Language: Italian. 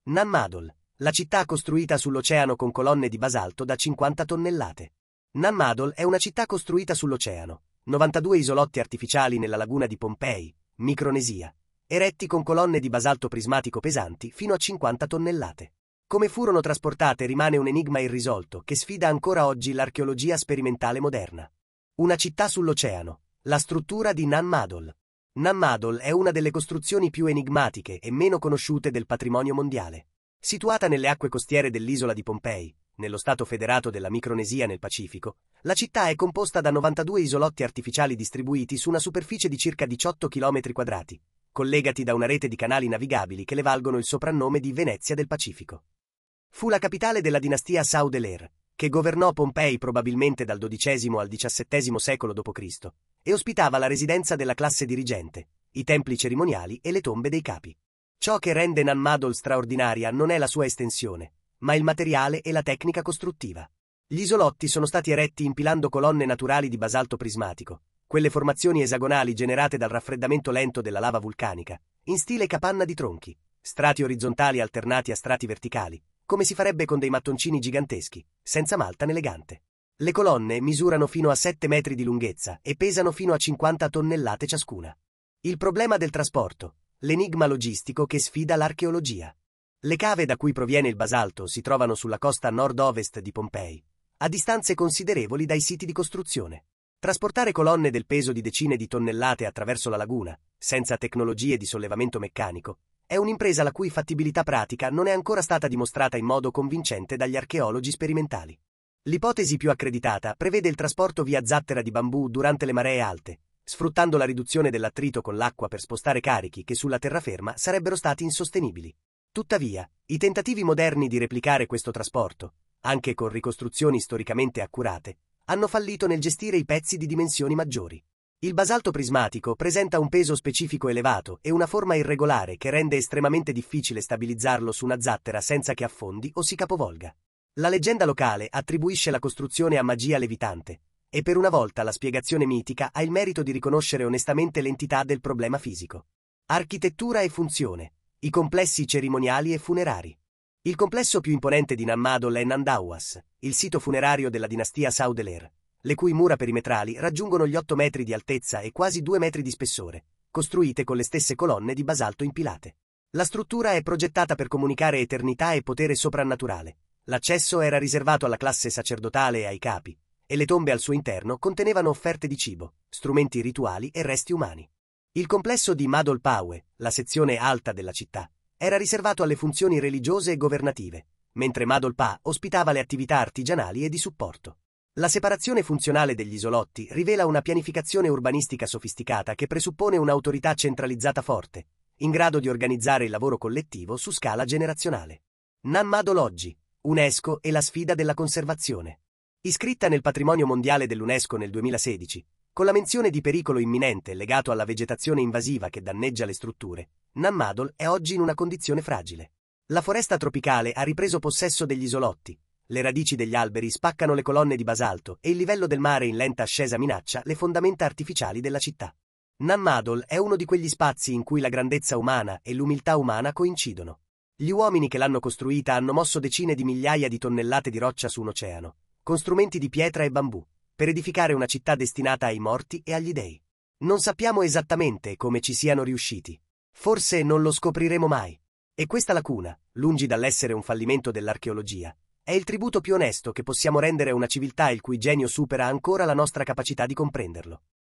Nan Madol, la città costruita sull'oceano con colonne di basalto da 50 tonnellate. Nan Madol è una città costruita sull'oceano, 92 isolotti artificiali nella laguna di Pompei, Micronesia, eretti con colonne di basalto prismatico pesanti fino a 50 tonnellate. Come furono trasportate rimane un enigma irrisolto che sfida ancora oggi l'archeologia sperimentale moderna. Una città sull'oceano, la struttura di Nan Madol. Nan Madol è una delle costruzioni più enigmatiche e meno conosciute del patrimonio mondiale. Situata nelle acque costiere dell'isola di Pompei, nello stato federato della Micronesia nel Pacifico, la città è composta da 92 isolotti artificiali distribuiti su una superficie di circa 18 km², collegati da una rete di canali navigabili che le valgono il soprannome di Venezia del Pacifico. Fu la capitale della dinastia Saudeler, che governò Pompei probabilmente dal XII al XVII secolo d.C., e ospitava la residenza della classe dirigente, i templi cerimoniali e le tombe dei capi. Ciò che rende Nan Madol straordinaria non è la sua estensione, ma il materiale e la tecnica costruttiva. Gli isolotti sono stati eretti impilando colonne naturali di basalto prismatico, quelle formazioni esagonali generate dal raffreddamento lento della lava vulcanica, in stile capanna di tronchi, strati orizzontali alternati a strati verticali, come si farebbe con dei mattoncini giganteschi, senza malta né legante. Le colonne misurano fino a 7 metri di lunghezza e pesano fino a 50 tonnellate ciascuna. Il problema del trasporto, l'enigma logistico che sfida l'archeologia. Le cave da cui proviene il basalto si trovano sulla costa nord-ovest di Pompei, a distanze considerevoli dai siti di costruzione. Trasportare colonne del peso di decine di tonnellate attraverso la laguna, senza tecnologie di sollevamento meccanico, è un'impresa la cui fattibilità pratica non è ancora stata dimostrata in modo convincente dagli archeologi sperimentali. L'ipotesi più accreditata prevede il trasporto via zattera di bambù durante le maree alte, sfruttando la riduzione dell'attrito con l'acqua per spostare carichi che sulla terraferma sarebbero stati insostenibili. Tuttavia, i tentativi moderni di replicare questo trasporto, anche con ricostruzioni storicamente accurate, hanno fallito nel gestire i pezzi di dimensioni maggiori. Il basalto prismatico presenta un peso specifico elevato e una forma irregolare che rende estremamente difficile stabilizzarlo su una zattera senza che affondi o si capovolga. La leggenda locale attribuisce la costruzione a magia levitante, e per una volta la spiegazione mitica ha il merito di riconoscere onestamente l'entità del problema fisico. Architettura e funzione, i complessi cerimoniali e funerari. Il complesso più imponente di Nan Madol è Nandawas, il sito funerario della dinastia Saudeler, le cui mura perimetrali raggiungono gli 8 metri di altezza e quasi 2 metri di spessore, costruite con le stesse colonne di basalto impilate. La struttura è progettata per comunicare eternità e potere soprannaturale. L'accesso era riservato alla classe sacerdotale e ai capi, e le tombe al suo interno contenevano offerte di cibo, strumenti rituali e resti umani. Il complesso di Madol Pawe, la sezione alta della città, era riservato alle funzioni religiose e governative, mentre Madol Pa ospitava le attività artigianali e di supporto. La separazione funzionale degli isolotti rivela una pianificazione urbanistica sofisticata che presuppone un'autorità centralizzata forte, in grado di organizzare il lavoro collettivo su scala generazionale. Nan Madol oggi, UNESCO e la sfida della conservazione. Iscritta nel patrimonio mondiale dell'UNESCO nel 2016, con la menzione di pericolo imminente legato alla vegetazione invasiva che danneggia le strutture, Nan Madol è oggi in una condizione fragile. La foresta tropicale ha ripreso possesso degli isolotti, le radici degli alberi spaccano le colonne di basalto e il livello del mare in lenta ascesa minaccia le fondamenta artificiali della città. Nan Madol è uno di quegli spazi in cui la grandezza umana e l'umiltà umana coincidono. Gli uomini che l'hanno costruita hanno mosso decine di migliaia di tonnellate di roccia su un oceano, con strumenti di pietra e bambù, per edificare una città destinata ai morti e agli dei. Non sappiamo esattamente come ci siano riusciti. Forse non lo scopriremo mai. E questa lacuna, lungi dall'essere un fallimento dell'archeologia, è il tributo più onesto che possiamo rendere a una civiltà il cui genio supera ancora la nostra capacità di comprenderlo.